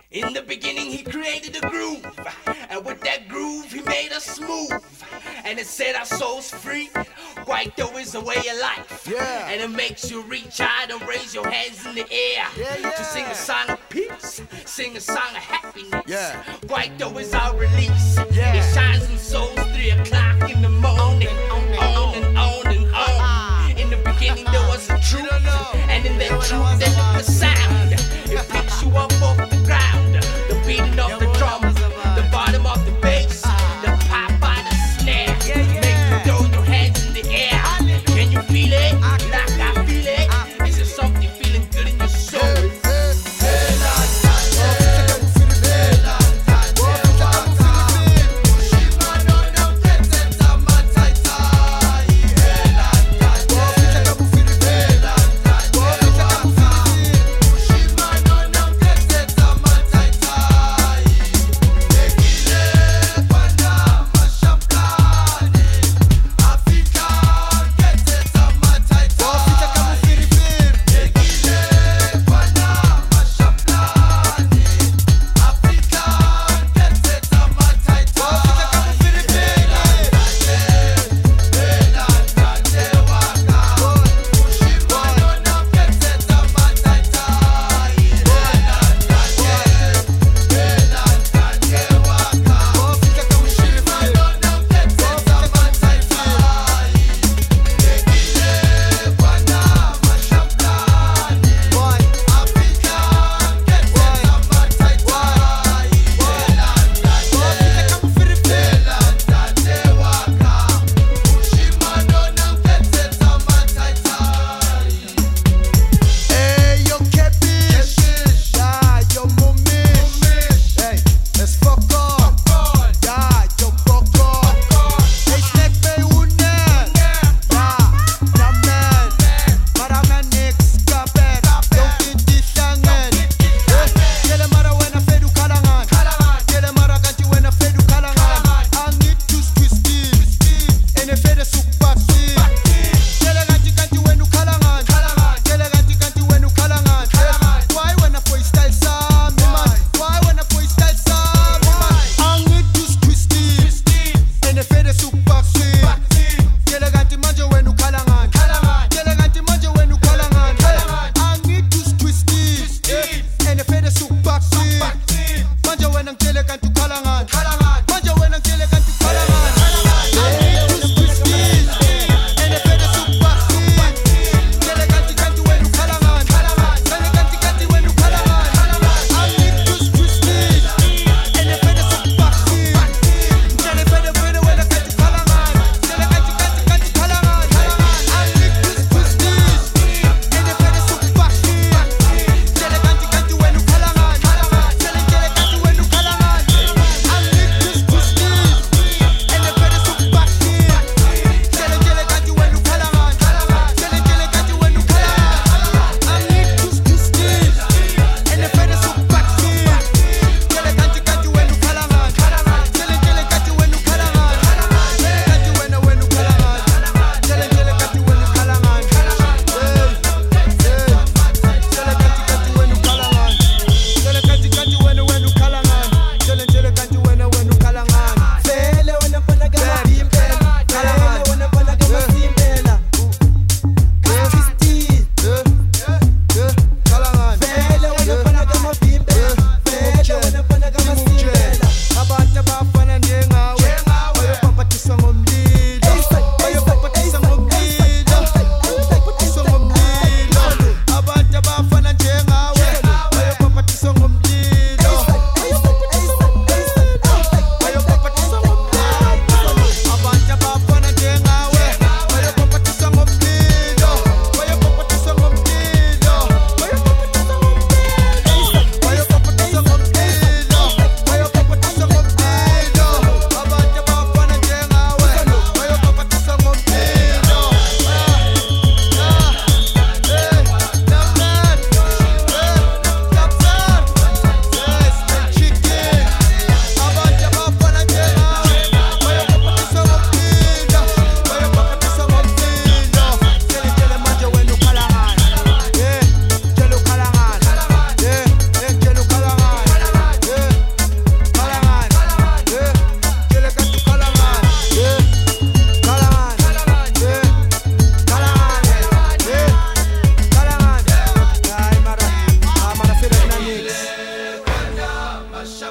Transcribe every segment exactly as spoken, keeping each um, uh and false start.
In the beginning he created a groove, and with that groove he made us move, and it set our souls free. Kwaito is a way of life, yeah. And it makes you reach out and raise your hands in the air, yeah, yeah. to sing a song of peace, sing a song of happiness. Yeah. Kwaito is our release, yeah. It shines in souls three o'clock in the morning, on and on and on and on. Uh, in the beginning there was a truth, and in that truth there was a sound. It picks you up off the ground, the beating of the drum, the bottom of the bass, the pop by the snare. Make you throw your hands in the air. Can you feel it? Like I feel it. Is there something feeling good in your soul?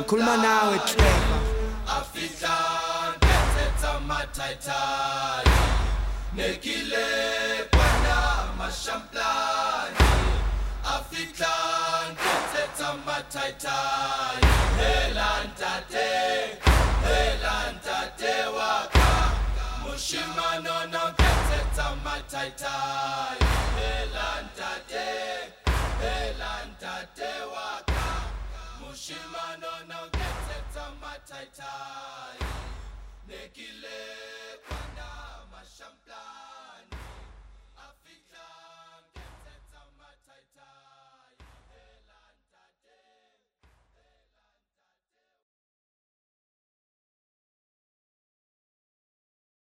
ngikhuluma nawe Trevor afika ngethetha mathaithai nekile kwana mashamplani afika ngethetha mathaithai elantate elantate waka mushimano no ngethetha mathaithai elantate elantate waka mushimano no ngethetha mathaithai nekile